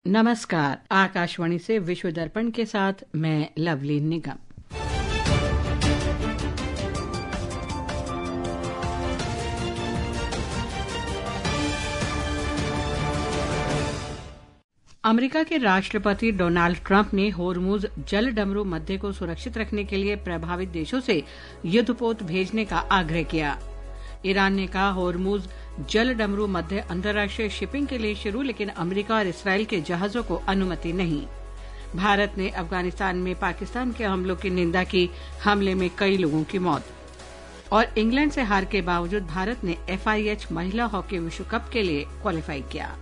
नमस्कार। आकाशवाणी से विश्व दर्पण के साथ मैं लवली निगम। अमेरिका के राष्ट्रपति डोनाल्ड ट्रंप ने होर्मुज जल डमरू मध्य को सुरक्षित रखने के लिए प्रभावित देशों से युद्धपोत भेजने का आग्रह किया। ईरान ने कहा होर्मुज जल डमरू मध्य अंतर्राष्ट्रीय शिपिंग के लिए शुरू, लेकिन अमेरिका और इसराइल के जहाजों को अनुमति नहीं। भारत ने अफगानिस्तान में पाकिस्तान के हमलों की निंदा की, हमले में कई लोगों की मौत। और इंग्लैंड से हार के बावजूद भारत ने FIH महिला हॉकी विश्व कप के लिए क्वालिफाई किया।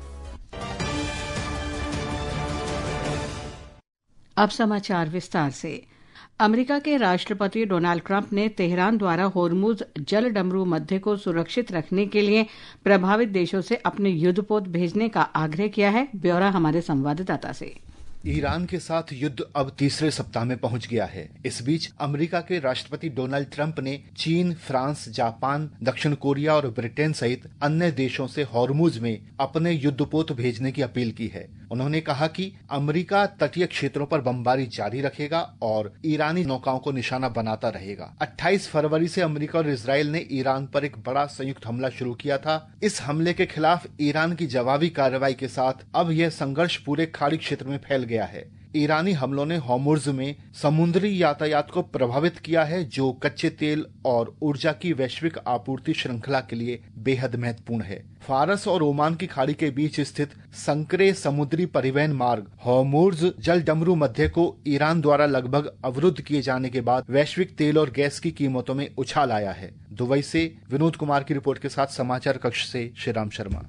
अब समाचार विस्तार से। अमेरिका के राष्ट्रपति डोनाल्ड ट्रंप ने तेहरान द्वारा होर्मुज जल डमरू मध्य को सुरक्षित रखने के लिए प्रभावित देशों से अपने युद्धपोत भेजने का आग्रह किया है। ब्यौरा हमारे संवाददाता से। ईरान के साथ युद्ध अब तीसरे सप्ताह में पहुंच गया है। इस बीच अमेरिका के राष्ट्रपति डोनाल्ड ट्रंप ने चीन, फ्रांस, जापान, दक्षिण कोरिया और ब्रिटेन सहित अन्य देशों से होर्मुज में अपने युद्धपोत भेजने की अपील की है। उन्होंने कहा कि अमेरिका तटीय क्षेत्रों पर बमबारी जारी रखेगा और ईरानी नौकाओं को निशाना बनाता रहेगा। 28 फरवरी से अमेरिका और इजराइल ने ईरान पर एक बड़ा संयुक्त हमला शुरू किया था। इस हमले के खिलाफ ईरान की जवाबी कार्रवाई के साथ अब यह संघर्ष पूरे खाड़ी क्षेत्र में फैल गया है। ईरानी हमलों ने होर्मुज में समुद्री यातायात को प्रभावित किया है, जो कच्चे तेल और ऊर्जा की वैश्विक आपूर्ति श्रृंखला के लिए बेहद महत्वपूर्ण है। फारस और ओमान की खाड़ी के बीच स्थित संकरे समुद्री परिवहन मार्ग होर्मुज जल डमरू मध्य को ईरान द्वारा लगभग अवरुद्ध किए जाने के बाद वैश्विक तेल और गैस की कीमतों में उछाल आया है। दुबई से विनोद कुमार की रिपोर्ट के साथ समाचार कक्ष से श्रीराम शर्मा।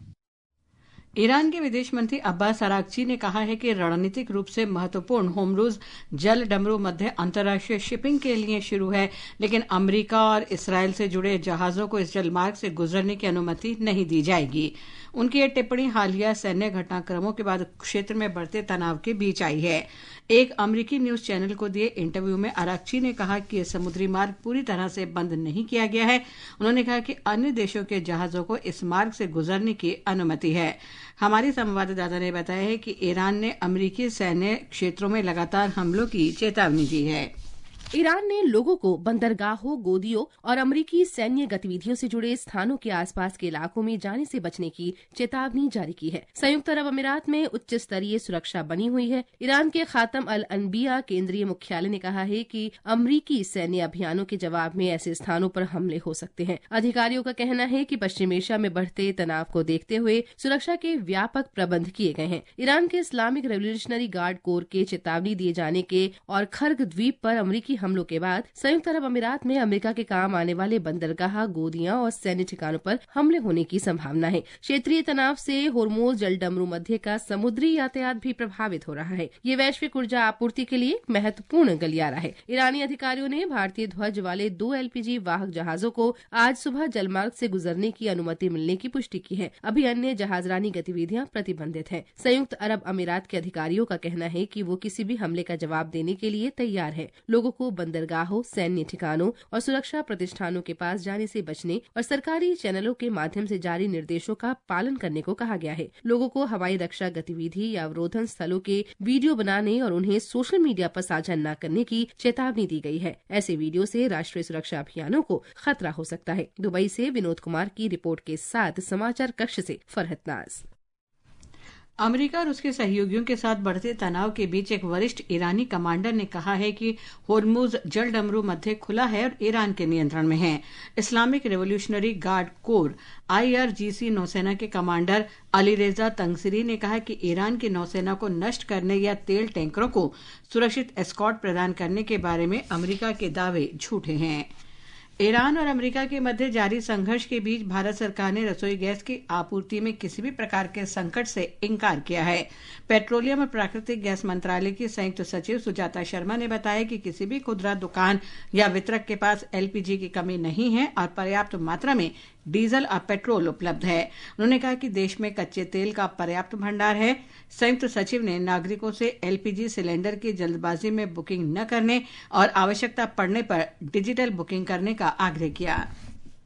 ईरान के विदेश मंत्री अब्बास अरागची ने कहा है कि रणनीतिक रूप से महत्वपूर्ण होर्मुज जल डमरू मध्य अंतर्राष्ट्रीय शिपिंग के लिए शुरू है, लेकिन अमेरिका और इसराइल से जुड़े जहाजों को इस जलमार्ग से गुजरने की अनुमति नहीं दी जाएगी। उनकी यह टिप्पणी हालिया सैन्य घटनाक्रमों के बाद क्षेत्र में बढ़ते तनाव के बीच आई है। एक अमेरिकी न्यूज चैनल को दिए इंटरव्यू में अरागची ने कहा कि यह समुद्री मार्ग पूरी तरह से बंद नहीं किया गया है। उन्होंने कहा कि अन्य देशों के जहाजों को इस मार्ग से गुजरने की अनुमति है। हमारी संवाददाता ने बताया है कि ईरान ने अमेरिकी सैन्य क्षेत्रों में लगातार हमलों की चेतावनी दी है। ईरान ने लोगों को बंदरगाहों, गोदियों और अमेरिकी सैन्य गतिविधियों से जुड़े स्थानों के आसपास के इलाकों में जाने से बचने की चेतावनी जारी की है। संयुक्त अरब अमीरात में उच्च स्तरीय सुरक्षा बनी हुई है। ईरान के खातम अल अनबिया केंद्रीय मुख्यालय ने कहा है कि अमेरिकी सैन्य अभियानों के जवाब में ऐसे स्थानों पर हमले हो सकते हैं। अधिकारियों का कहना है कि पश्चिम एशिया में बढ़ते तनाव को देखते हुए सुरक्षा के व्यापक प्रबंध किए गए हैं। ईरान के इस्लामिक रेवोल्यूशनरी गार्ड कोर के चेतावनी दिए जाने के और खर्ग द्वीप पर अमेरिकी हमलों के बाद संयुक्त अरब अमीरात में अमेरिका के काम आने वाले बंदरगाह, गोदियां और सैन्य ठिकानों पर हमले होने की संभावना है। क्षेत्रीय तनाव से होर्मुज जल डमरू मध्य का समुद्री यातायात भी प्रभावित हो रहा है। ये वैश्विक ऊर्जा आपूर्ति के लिए महत्वपूर्ण गलियारा है। ईरानी अधिकारियों ने भारतीय ध्वज वाले 2 LPG वाहक जहाजों को आज सुबह जलमार्ग से गुजरने की अनुमति मिलने की पुष्टि की है। अभी अन्य जहाजरानी गतिविधियां प्रतिबंधित हैं। संयुक्त अरब अमीरात के अधिकारियों का कहना है कि वो किसी भी हमले का जवाब देने के लिए तैयार है। लोगों को बंदरगाहों, सैन्य ठिकानों और सुरक्षा प्रतिष्ठानों के पास जाने से बचने और सरकारी चैनलों के माध्यम से जारी निर्देशों का पालन करने को कहा गया है। लोगों को हवाई रक्षा गतिविधि या अवरोधन स्थलों के वीडियो बनाने और उन्हें सोशल मीडिया पर साझा न करने की चेतावनी दी गई है। ऐसे वीडियो से राष्ट्रीय सुरक्षा अभियानों को खतरा हो सकता है। दुबई से विनोद कुमार की रिपोर्ट के साथ समाचार कक्ष से फरहत नाज। अमेरिका और उसके सहयोगियों के साथ बढ़ते तनाव के बीच एक वरिष्ठ ईरानी कमांडर ने कहा है कि होर्मुज जल डमरू मध्य खुला है और ईरान के नियंत्रण में है। Islamic revolutionary guard corps IRGC नौसेना के कमांडर अलीरेजा तंगसिरी ने कहा कि ईरान की नौसेना को नष्ट करने या तेल टैंकरों को सुरक्षित एस्कॉर्ट प्रदान करने के बारे में अमेरिका के दावे झूठे हैं। ईरान और अमेरिका के मध्य जारी संघर्ष के बीच भारत सरकार ने रसोई गैस की आपूर्ति में किसी भी प्रकार के संकट से इंकार किया है। पेट्रोलियम और प्राकृतिक गैस मंत्रालय की संयुक्त सचिव सुजाता शर्मा ने बताया कि किसी भी खुदरा दुकान या वितरक के पास LPG की कमी नहीं है और पर्याप्त मात्रा में डीजल और पेट्रोल उपलब्ध है। उन्होंने कहा कि देश में कच्चे तेल का पर्याप्त भंडार है। संयुक्त सचिव ने नागरिकों से LPG सिलेंडर की जल्दबाजी में बुकिंग न करने और आवश्यकता पड़ने पर डिजिटल बुकिंग करने का आग्रह किया।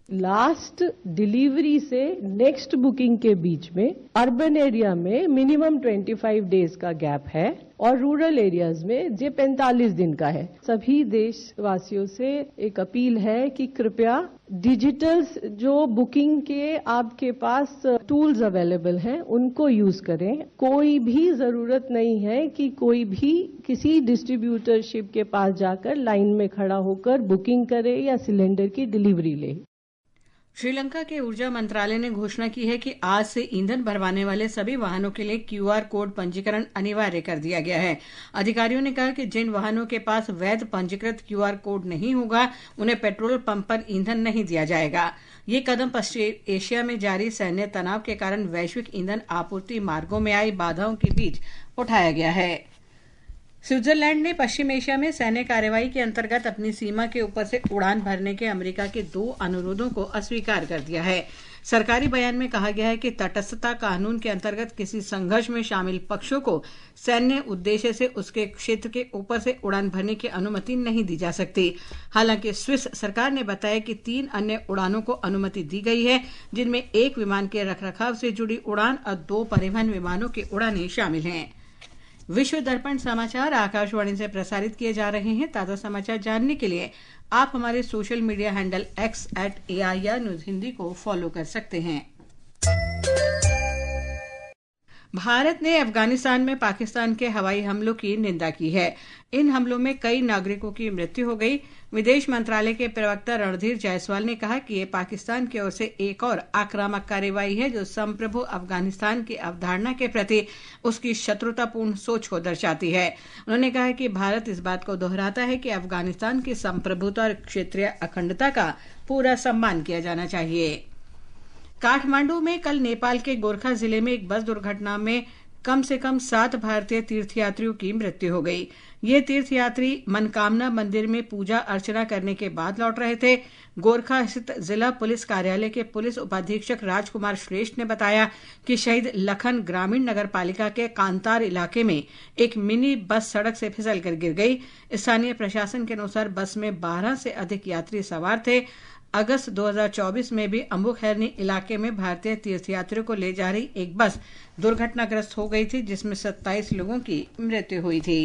लास्ट डिलीवरी से नेक्स्ट बुकिंग के बीच में अर्बन एरिया में मिनिमम 25 डेज का गैप है और रूरल एरियाज में ये 45 दिन का है। सभी देशवासियों से एक अपील है कि कृपया डिजिटल जो बुकिंग के आपके पास टूल्स अवेलेबल हैं उनको यूज करें। कोई भी जरूरत नहीं है कि कोई भी किसी डिस्ट्रीब्यूटरशिप के पास जाकर लाइन में खड़ा होकर बुकिंग करे या सिलेंडर की डिलीवरी ले। श्रीलंका के ऊर्जा मंत्रालय ने घोषणा की है कि आज से ईंधन भरवाने वाले सभी वाहनों के लिए QR कोड पंजीकरण अनिवार्य कर दिया गया है। अधिकारियों ने कहा कि जिन वाहनों के पास वैध पंजीकृत QR कोड नहीं होगा उन्हें पेट्रोल पंप पर ईंधन नहीं दिया जाएगा। ये कदम पश्चिम एशिया में जारी सैन्य तनाव के कारण वैश्विक ईंधन आपूर्ति मार्गों में आई बाधाओं के बीच उठाया गया है। स्विट्जरलैंड ने पश्चिम एशिया में सैन्य कार्रवाई के अंतर्गत अपनी सीमा के ऊपर से उड़ान भरने के अमेरिका के 2 अनुरोधों को अस्वीकार कर दिया है। सरकारी बयान में कहा गया है कि तटस्थता कानून के अंतर्गत किसी संघर्ष में शामिल पक्षों को सैन्य उद्देश्य से उसके क्षेत्र के ऊपर से उड़ान भरने की अनुमति नहीं दी जा सकती। हालांकि स्विस सरकार ने बताया कि 3 अन्य उड़ानों को अनुमति दी गई है, जिनमें 1 विमान के रखरखाव से जुड़ी उड़ान और 2 परिवहन विमानों की उड़ानें शामिल हैं। विश्व दर्पण समाचार आकाशवाणी से प्रसारित किए जा रहे हैं। ताजा समाचार जानने के लिए आप हमारे social media handle X@AIR news Hindi को फॉलो कर सकते हैं। भारत ने अफगानिस्तान में पाकिस्तान के हवाई हमलों की निंदा की है। इन हमलों में कई नागरिकों की मृत्यु हो गई। विदेश मंत्रालय के प्रवक्ता रणधीर जायसवाल ने कहा कि ये पाकिस्तान की ओर से एक और आक्रामक कार्रवाई है जो संप्रभु अफगानिस्तान की अवधारणा के प्रति उसकी शत्रुतापूर्ण सोच को दर्शाती है। उन्होंने कहा कि भारत इस बात को दोहराता है कि अफगानिस्तान की संप्रभुता और क्षेत्रीय अखंडता का पूरा सम्मान किया जाना चाहिए। काठमांडू में कल नेपाल के गोरखा जिले में एक बस दुर्घटना में कम से कम 7 भारतीय तीर्थयात्रियों की मृत्यु हो गई। ये तीर्थयात्री मनकामना मंदिर में पूजा अर्चना करने के बाद लौट रहे थे। गोरखा स्थित जिला पुलिस कार्यालय के पुलिस उपाधीक्षक राजकुमार श्रेष्ठ ने बताया कि शहीद लखन ग्रामीण नगर पालिका के कांतार इलाके में एक मिनी बस सड़क से फिसल कर गिर गई। स्थानीय प्रशासन के अनुसार बस में 12 से अधिक यात्री सवार थे। अगस्त 2024 में भी अम्बुखैरनी इलाके में भारतीय तीर्थयात्रियों को ले जा रही एक बस दुर्घटनाग्रस्त हो गई थी, जिसमें 27 लोगों की मृत्यु हुई थी।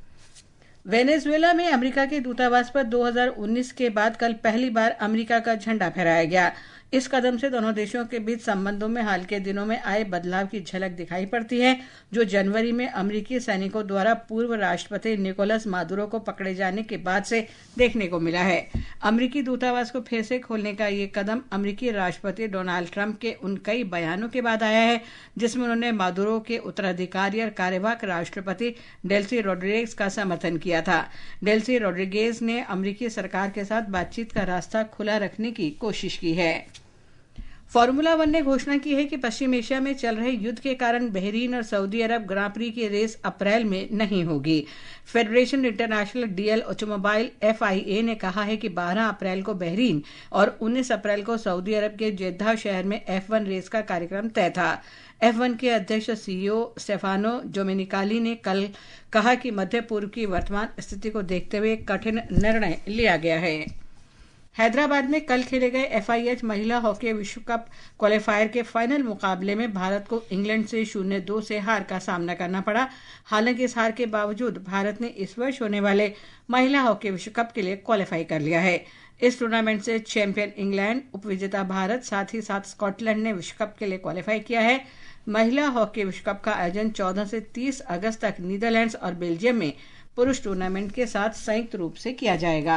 वेनेजुएला में अमेरिका के दूतावास पर 2019 के बाद कल पहली बार अमेरिका का झंडा फहराया गया। इस कदम से दोनों देशों के बीच संबंधों में हाल के दिनों में आए बदलाव की झलक दिखाई पड़ती है, जो जनवरी में अमेरिकी सैनिकों द्वारा पूर्व राष्ट्रपति निकोलस मादुरो को पकड़े जाने के बाद से देखने को मिला है। अमेरिकी दूतावास को फिर से खोलने का ये कदम अमेरिकी राष्ट्रपति डोनाल्ड ट्रंप के उन कई बयानों के बाद आया है जिसमें उन्होंने मादुरो के उत्तराधिकारी और कार्यवाहक राष्ट्रपति डेल्सी रोड्रिगेज का समर्थन किया था। डेल्सी रोड्रिगेज ने अमेरिकी सरकार के साथ बातचीत का रास्ता खुला रखने की कोशिश की है। फॉर्मूला 1 ने घोषणा की है कि पश्चिम एशिया में चल रहे युद्ध के कारण बहरीन और सऊदी अरब ग्रां प्री की रेस अप्रैल में नहीं होगी। फेडरेशन इंटरनेशनल डीएल ऑटोमोबाइल FIA ने कहा है कि 12 अप्रैल को बहरीन और 19 अप्रैल को सऊदी अरब के जेद्दा शहर में F1 रेस का कार्यक्रम तय था। F1 के अध्यक्ष CEO स्टेफानो डोमेनिकाली ने कल कहा कि मध्य पूर्व की वर्तमान स्थिति को देखते हुए कठिन निर्णय लिया गया है। हैदराबाद में कल खेले गए FIH महिला हॉकी विश्व कप क्वालीफायर के फाइनल मुकाबले में भारत को इंग्लैंड से 0-2 से हार का सामना करना पड़ा। हालांकि इस हार के बावजूद भारत ने इस वर्ष होने वाले महिला हॉकी विश्व कप के लिए क्वालीफाई कर लिया है। इस टूर्नामेंट से चैंपियन इंग्लैंड, उपविजेता भारत, साथ ही साथ स्कॉटलैंड ने विश्व कप के लिए क्वालीफाई किया है। महिला हॉकी विश्व कप का आयोजन 14 से 30 अगस्त तक नीदरलैंड्स और बेल्जियम में पुरुष टूर्नामेंट के साथ संयुक्त रूप से किया जाएगा।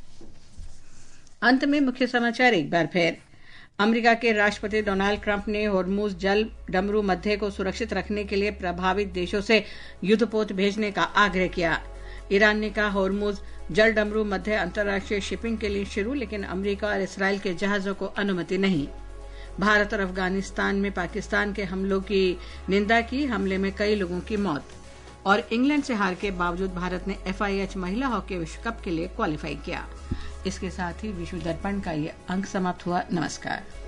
अंत में मुख्य समाचार एक बार फिर। अमेरिका के राष्ट्रपति डोनाल्ड ट्रंप ने होर्मुज जल डमरू मध्य को सुरक्षित रखने के लिए प्रभावित देशों से युद्धपोत भेजने का आग्रह किया। ईरान ने कहा होर्मुज जल डमरू मध्य अंतर्राष्ट्रीय शिपिंग के लिए शुरू, लेकिन अमेरिका और इसराइल के जहाजों को अनुमति नहीं। भारत और अफगानिस्तान में पाकिस्तान के हमलों की निंदा की, हमले में कई लोगों की मौत। और इंग्लैंड से हार के बावजूद भारत ने FIH महिला हॉकी विश्व कप के लिए क्वालीफाई किया। इसके साथ ही विश्व दर्पण का ये अंक समाप्त हुआ। नमस्कार।